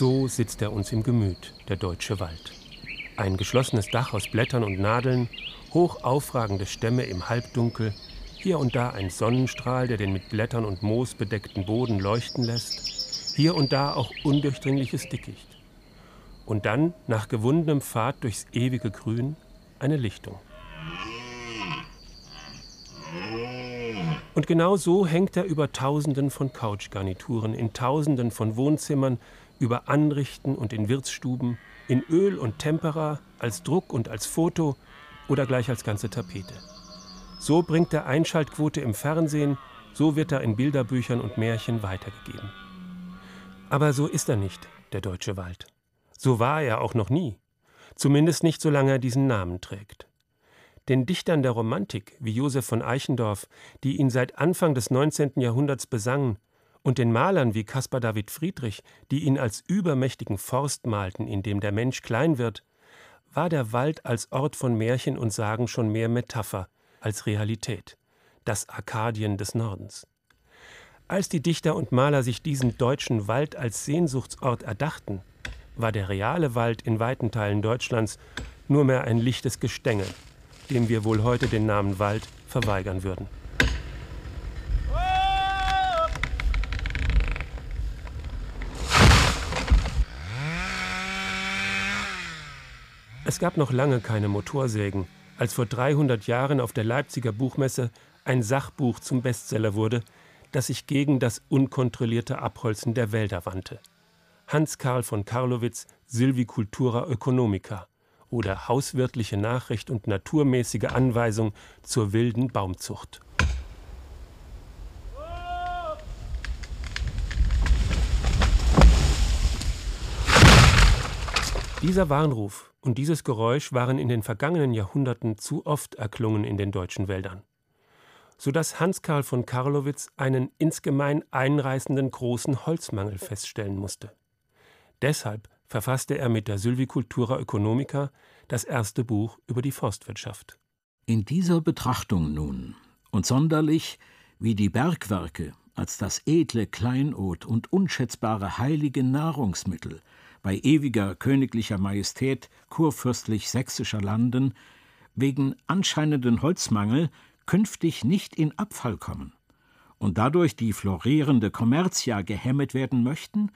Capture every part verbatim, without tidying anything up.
So sitzt er uns im Gemüt, der deutsche Wald. Ein geschlossenes Dach aus Blättern und Nadeln, hoch aufragende Stämme im Halbdunkel, hier und da ein Sonnenstrahl, der den mit Blättern und Moos bedeckten Boden leuchten lässt, hier und da auch undurchdringliches Dickicht. Und dann, nach gewundenem Pfad durchs ewige Grün, eine Lichtung. Und genau so hängt er über Tausenden von Couchgarnituren, in Tausenden von Wohnzimmern, über Anrichten und in Wirtsstuben, in Öl und Tempera, als Druck und als Foto oder gleich als ganze Tapete. So bringt er Einschaltquote im Fernsehen, so wird er in Bilderbüchern und Märchen weitergegeben. Aber so ist er nicht, der deutsche Wald. So war er auch noch nie. Zumindest nicht, solange er diesen Namen trägt. Den Dichtern der Romantik, wie Joseph von Eichendorff, die ihn seit Anfang des neunzehnten Jahrhunderts besangen, und den Malern wie Caspar David Friedrich, die ihn als übermächtigen Forst malten, in dem der Mensch klein wird, war der Wald als Ort von Märchen und Sagen schon mehr Metapher als Realität, das Arkadien des Nordens. Als die Dichter und Maler sich diesen deutschen Wald als Sehnsuchtsort erdachten, war der reale Wald in weiten Teilen Deutschlands nur mehr ein lichtes Gestänge, dem wir wohl heute den Namen Wald verweigern würden. Es gab noch lange keine Motorsägen, als vor dreihundert Jahren auf der Leipziger Buchmesse ein Sachbuch zum Bestseller wurde, das sich gegen das unkontrollierte Abholzen der Wälder wandte. Hans Carl von Carlowitz' Silvicultura Oeconomica oder Hauswirtliche Nachricht und naturmäßige Anweisung zur wilden Baumzucht. Dieser Warnruf und dieses Geräusch waren in den vergangenen Jahrhunderten zu oft erklungen in den deutschen Wäldern, sodass Hans Carl von Carlowitz einen insgemein einreißenden großen Holzmangel feststellen musste. Deshalb verfasste er mit der Silvicultura Oeconomica das erste Buch über die Forstwirtschaft. In dieser Betrachtung nun, und sonderlich, wie die Bergwerke als das edle Kleinod und unschätzbare heilige Nahrungsmittel bei ewiger königlicher Majestät kurfürstlich-sächsischer Landen wegen anscheinenden Holzmangel künftig nicht in Abfall kommen und dadurch die florierende Kommertia gehemmet werden möchten,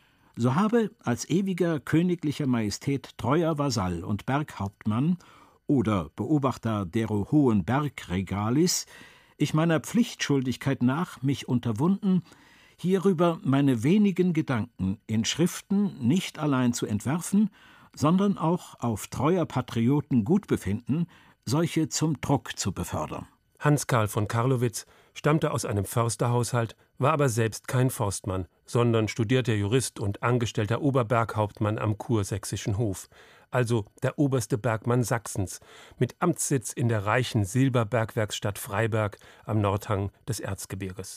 so habe als ewiger königlicher Majestät treuer Vasall und Berghauptmann oder Beobachter dero hohen Bergregalis ich meiner Pflichtschuldigkeit nach mich unterwunden, hierüber meine wenigen Gedanken in Schriften nicht allein zu entwerfen, sondern auch auf treuer Patrioten Gutbefinden, solche zum Druck zu befördern. Hans Carl von Carlowitz stammte aus einem Försterhaushalt, war aber selbst kein Forstmann, sondern studierter Jurist und angestellter Oberberghauptmann am kursächsischen Hof, also der oberste Bergmann Sachsens, mit Amtssitz in der reichen Silberbergwerksstadt Freiberg am Nordhang des Erzgebirges.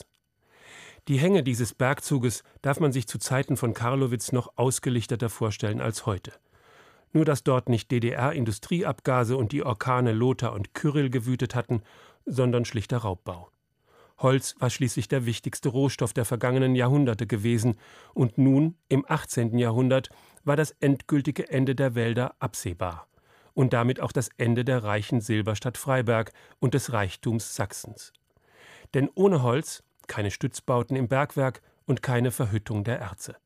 Die Hänge dieses Bergzuges darf man sich zu Zeiten von Carlowitz noch ausgelichteter vorstellen als heute. Nur dass dort nicht D D R-Industrieabgase und die Orkane Lothar und Kyrill gewütet hatten, sondern schlichter Raubbau. Holz war schließlich der wichtigste Rohstoff der vergangenen Jahrhunderte gewesen, und nun, im achtzehnten Jahrhundert, war das endgültige Ende der Wälder absehbar und damit auch das Ende der reichen Silberstadt Freiberg und des Reichtums Sachsens. Denn ohne Holz keine Stützbauten im Bergwerk und keine Verhüttung der Erze.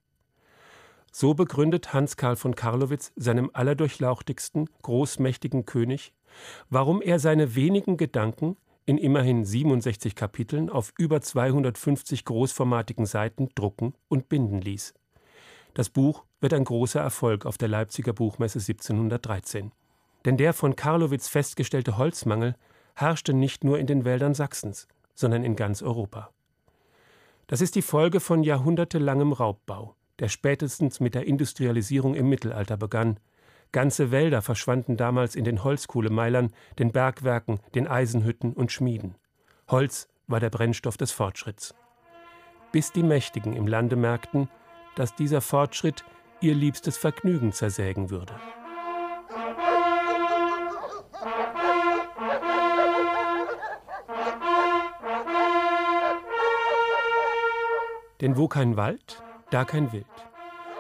So begründet Hans Carl von Carlowitz seinem allerdurchlauchtigsten, großmächtigen König, warum er seine wenigen Gedanken in immerhin siebenundsechzig Kapiteln auf über zweihundertfünfzig großformatigen Seiten drucken und binden ließ. Das Buch wird ein großer Erfolg auf der Leipziger Buchmesse siebzehnhundertdreizehn. Denn der von Carlowitz festgestellte Holzmangel herrschte nicht nur in den Wäldern Sachsens, sondern in ganz Europa. Das ist die Folge von jahrhundertelangem Raubbau, der spätestens mit der Industrialisierung im Mittelalter begann. Ganze Wälder verschwanden damals in den Holzkohlemeilern, den Bergwerken, den Eisenhütten und Schmieden. Holz war der Brennstoff des Fortschritts. Bis die Mächtigen im Lande merkten, dass dieser Fortschritt ihr liebstes Vergnügen zersägen würde. Denn wo kein Wald, da kein Wild.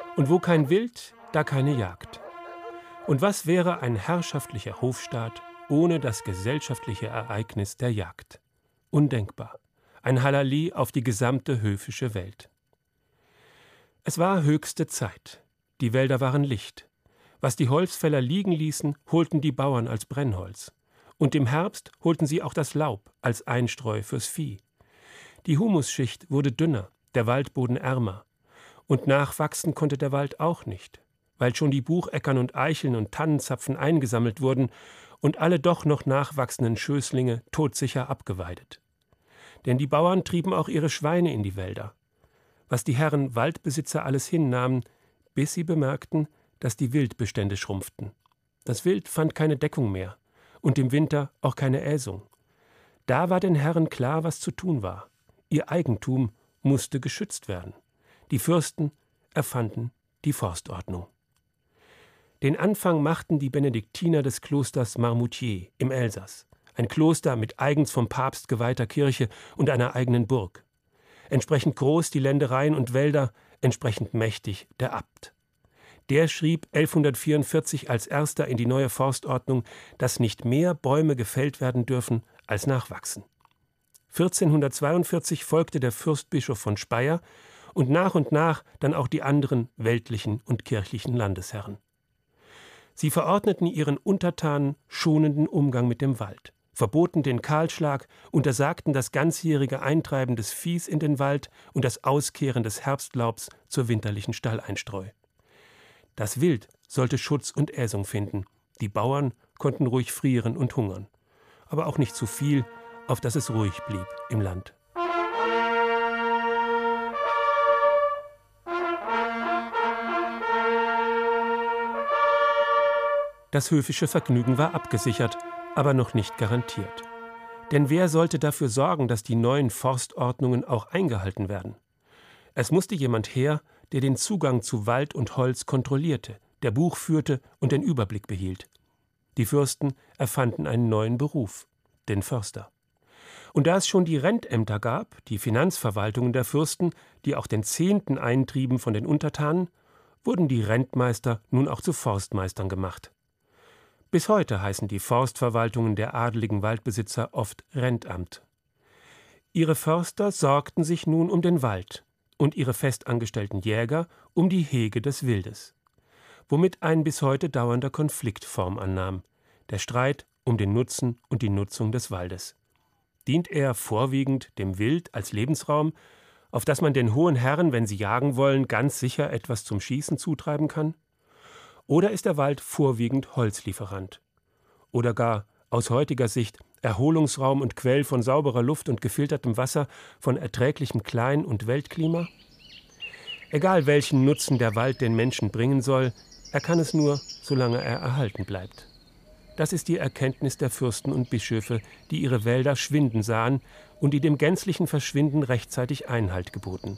Und wo kein Wild, da keine Jagd. Und was wäre ein herrschaftlicher Hofstaat ohne das gesellschaftliche Ereignis der Jagd? Undenkbar. Ein Hallali auf die gesamte höfische Welt. Es war höchste Zeit. Die Wälder waren Licht. Was die Holzfäller liegen ließen, holten die Bauern als Brennholz. Und im Herbst holten sie auch das Laub als Einstreu fürs Vieh. Die Humusschicht wurde dünner, der Waldboden ärmer. Und nachwachsen konnte der Wald auch nicht, weil schon die Bucheckern und Eicheln und Tannenzapfen eingesammelt wurden und alle doch noch nachwachsenden Schößlinge todsicher abgeweidet. Denn die Bauern trieben auch ihre Schweine in die Wälder. Was die Herren Waldbesitzer alles hinnahmen, bis sie bemerkten, dass die Wildbestände schrumpften. Das Wild fand keine Deckung mehr und im Winter auch keine Äsung. Da war den Herren klar, was zu tun war. Ihr Eigentum musste geschützt werden. Die Fürsten erfanden die Forstordnung. Den Anfang machten die Benediktiner des Klosters Marmoutier im Elsass, ein Kloster mit eigens vom Papst geweihter Kirche und einer eigenen Burg. Entsprechend groß die Ländereien und Wälder, entsprechend mächtig der Abt. Der schrieb elfhundertvierundvierzig als erster in die neue Forstordnung, dass nicht mehr Bäume gefällt werden dürfen, als nachwachsen. vierzehnhundertzweiundvierzig folgte der Fürstbischof von Speyer und nach und nach dann auch die anderen weltlichen und kirchlichen Landesherren. Sie verordneten ihren Untertanen schonenden Umgang mit dem Wald, verboten den Kahlschlag, untersagten das ganzjährige Eintreiben des Viehs in den Wald und das Auskehren des Herbstlaubs zur winterlichen Stalleinstreu. Das Wild sollte Schutz und Äsung finden, die Bauern konnten ruhig frieren und hungern, aber auch nicht zu viel, auf dass es ruhig blieb im Land. Das höfische Vergnügen war abgesichert, aber noch nicht garantiert. Denn wer sollte dafür sorgen, dass die neuen Forstordnungen auch eingehalten werden? Es musste jemand her, der den Zugang zu Wald und Holz kontrollierte, der Buch führte und den Überblick behielt. Die Fürsten erfanden einen neuen Beruf, den Förster. Und da es schon die Rentämter gab, die Finanzverwaltungen der Fürsten, die auch den Zehnten eintrieben von den Untertanen, wurden die Rentmeister nun auch zu Forstmeistern gemacht. Bis heute heißen die Forstverwaltungen der adeligen Waldbesitzer oft Rentamt. Ihre Förster sorgten sich nun um den Wald und ihre festangestellten Jäger um die Hege des Wildes, womit ein bis heute dauernder Konflikt Form annahm, der Streit um den Nutzen und die Nutzung des Waldes. Dient er vorwiegend dem Wild als Lebensraum, auf das man den hohen Herren, wenn sie jagen wollen, ganz sicher etwas zum Schießen zutreiben kann? Oder ist der Wald vorwiegend Holzlieferant? Oder gar, aus heutiger Sicht, Erholungsraum und Quell von sauberer Luft und gefiltertem Wasser, von erträglichem Klein- und Weltklima? Egal welchen Nutzen der Wald den Menschen bringen soll, er kann es nur, solange er erhalten bleibt. Das ist die Erkenntnis der Fürsten und Bischöfe, die ihre Wälder schwinden sahen und die dem gänzlichen Verschwinden rechtzeitig Einhalt geboten.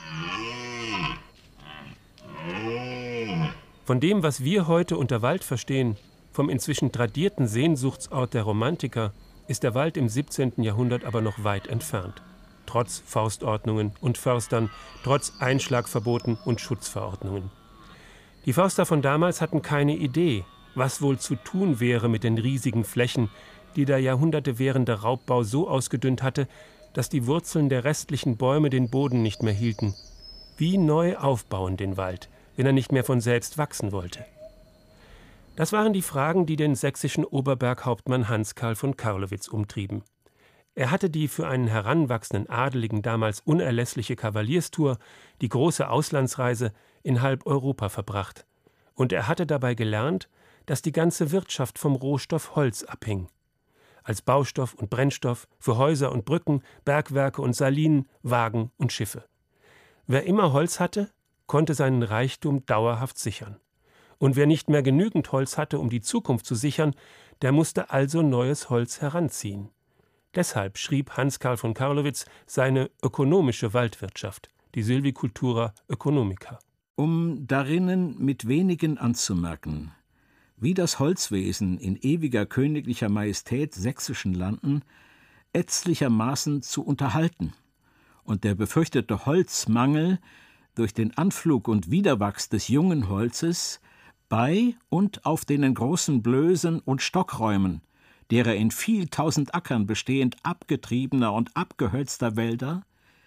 Von dem, was wir heute unter Wald verstehen, vom inzwischen tradierten Sehnsuchtsort der Romantiker, ist der Wald im siebzehnten Jahrhundert aber noch weit entfernt. Trotz Forstordnungen und Förstern, trotz Einschlagverboten und Schutzverordnungen. Die Förster von damals hatten keine Idee, was wohl zu tun wäre mit den riesigen Flächen, die der Jahrhunderte währende Raubbau so ausgedünnt hatte, dass die Wurzeln der restlichen Bäume den Boden nicht mehr hielten. Wie neu aufbauen den Wald, wenn er nicht mehr von selbst wachsen wollte? Das waren die Fragen, die den sächsischen Oberberghauptmann Hans Karl von Carlowitz umtrieben. Er hatte die für einen heranwachsenden Adeligen damals unerlässliche Kavalierstour, die große Auslandsreise, in halb Europa verbracht. Und er hatte dabei gelernt, dass die ganze Wirtschaft vom Rohstoff Holz abhing. Als Baustoff und Brennstoff für Häuser und Brücken, Bergwerke und Salinen, Wagen und Schiffe. Wer immer Holz hatte, konnte seinen Reichtum dauerhaft sichern. Und wer nicht mehr genügend Holz hatte, um die Zukunft zu sichern, der musste also neues Holz heranziehen. Deshalb schrieb Hans Karl von Carlowitz seine ökonomische Waldwirtschaft, die Silvicultura Economica. Um darinnen mit wenigen anzumerken, wie das Holzwesen in ewiger königlicher Majestät sächsischen Landen ätzlichermaßen zu unterhalten und der befürchtete Holzmangel durch den Anflug und Wiederwachs des jungen Holzes bei und auf denen großen Blößen und Stockräumen, derer in viel tausend Ackern bestehend abgetriebener und abgehölzter Wälder,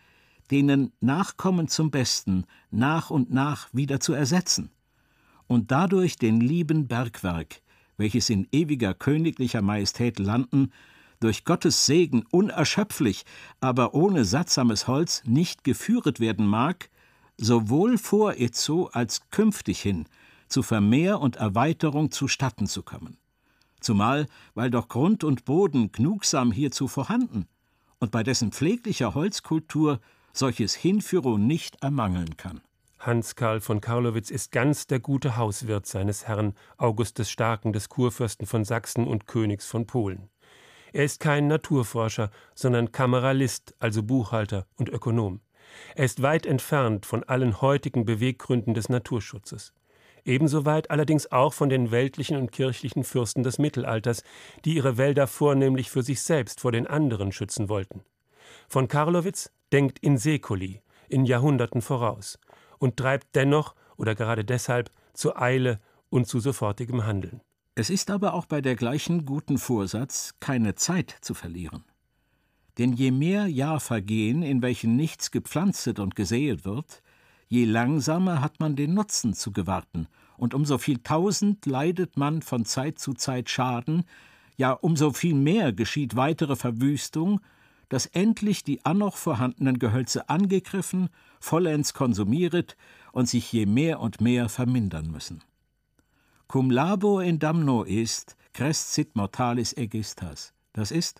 denen Nachkommen zum Besten nach und nach wieder zu ersetzen und dadurch den lieben Bergwerk, welches in ewiger königlicher Majestät landen, durch Gottes Segen unerschöpflich, aber ohne sattsames Holz nicht geführet werden mag, sowohl vor itzo als künftig hin zu Vermehr und Erweiterung zustatten zu kommen. Zumal, weil doch Grund und Boden gnugsam hierzu vorhanden und bei dessen pfleglicher Holzkultur solches Hinführung nicht ermangeln kann. Hans Karl von Carlowitz ist ganz der gute Hauswirt seines Herrn August des Starken, des Kurfürsten von Sachsen und Königs von Polen. Er ist kein Naturforscher, sondern Kameralist, also Buchhalter und Ökonom. Er ist weit entfernt von allen heutigen Beweggründen des Naturschutzes. Ebenso weit allerdings auch von den weltlichen und kirchlichen Fürsten des Mittelalters, die ihre Wälder vornehmlich für sich selbst vor den anderen schützen wollten. Von Carlowitz denkt in seculi, in Jahrhunderten voraus und treibt dennoch oder gerade deshalb zur Eile und zu sofortigem Handeln. Es ist aber auch bei der gleichen guten Vorsatz, keine Zeit zu verlieren. Denn je mehr Jahr vergehen, in welchen nichts gepflanzet und gesäet wird, je langsamer hat man den Nutzen zu gewarten, und umso viel tausend leidet man von Zeit zu Zeit Schaden, ja umso viel mehr geschieht weitere Verwüstung, dass endlich die annoch vorhandenen Gehölze angegriffen, vollends konsumieret und sich je mehr und mehr vermindern müssen. Cum labor in damno est, crescit mortalis aegistas. Das ist,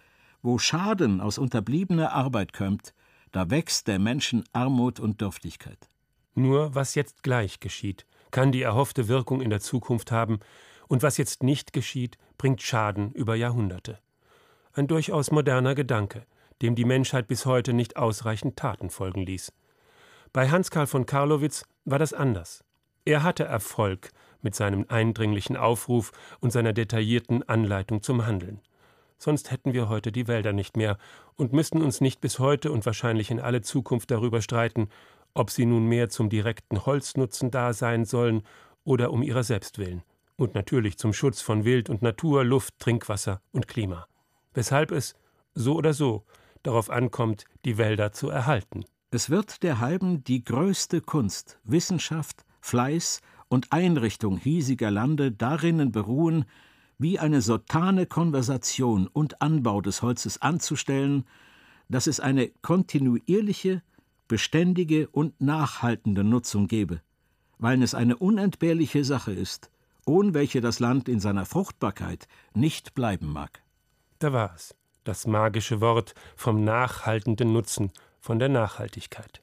wo Schaden aus unterbliebener Arbeit kömmt, da wächst der Menschen Armut und Dürftigkeit. Nur was jetzt gleich geschieht, kann die erhoffte Wirkung in der Zukunft haben, und was jetzt nicht geschieht, bringt Schaden über Jahrhunderte. Ein durchaus moderner Gedanke, dem die Menschheit bis heute nicht ausreichend Taten folgen ließ. Bei Hans Karl von Carlowitz war das anders. Er hatte Erfolg mit seinem eindringlichen Aufruf und seiner detaillierten Anleitung zum Handeln. Sonst hätten wir heute die Wälder nicht mehr und müssten uns nicht bis heute und wahrscheinlich in alle Zukunft darüber streiten, ob sie nun mehr zum direkten Holznutzen da sein sollen oder um ihrer selbst willen. Und natürlich zum Schutz von Wild und Natur, Luft, Trinkwasser und Klima. Weshalb es, so oder so, darauf ankommt, die Wälder zu erhalten. Es wird derhalben die größte Kunst, Wissenschaft, Fleiß und Einrichtung hiesiger Lande darinnen beruhen, wie eine sottane Konversation und Anbau des Holzes anzustellen, dass es eine kontinuierliche, beständige und nachhaltende Nutzung gebe, weil es eine unentbehrliche Sache ist, ohne welche das Land in seiner Fruchtbarkeit nicht bleiben mag. Da war es, das magische Wort vom nachhaltenden Nutzen, von der Nachhaltigkeit.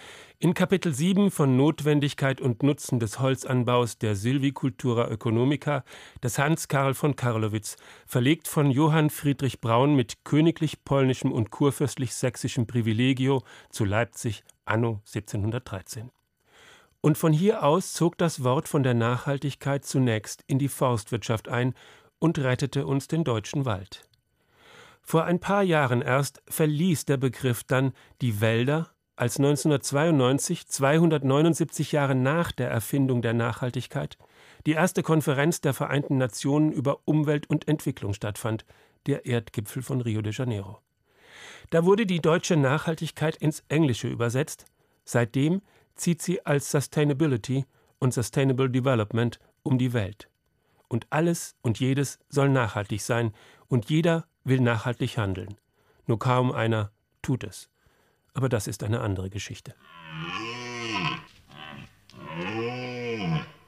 In Kapitel sieben von Notwendigkeit und Nutzen des Holzanbaus der Silvicultura Oeconomica des Hans Karl von Carlowitz, verlegt von Johann Friedrich Braun mit königlich polnischem und kurfürstlich sächsischem Privilegio zu Leipzig anno siebzehnhundertdreizehn. Und von hier aus zog das Wort von der Nachhaltigkeit zunächst in die Forstwirtschaft ein und rettete uns den deutschen Wald. Vor ein paar Jahren erst verließ der Begriff dann die Wälder, als neunzehnhundertzweiundneunzig, zweihundertneunundsiebzig Jahre nach der Erfindung der Nachhaltigkeit, die erste Konferenz der Vereinten Nationen über Umwelt und Entwicklung stattfand, der Erdgipfel von Rio de Janeiro. Da wurde die deutsche Nachhaltigkeit ins Englische übersetzt. Seitdem zieht sie als Sustainability und Sustainable Development um die Welt. Und alles und jedes soll nachhaltig sein und jeder will nachhaltig handeln. Nur kaum einer tut es. Aber das ist eine andere Geschichte.